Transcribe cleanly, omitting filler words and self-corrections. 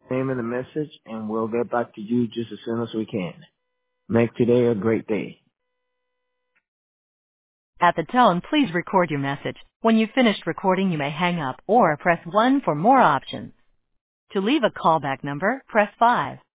name in the message, and we'll get back to you just as soon as we can. Make today a great day. At the tone, please record your message. When you've finished recording, you may hang up or press 1 for more options. To leave a callback number, press 5.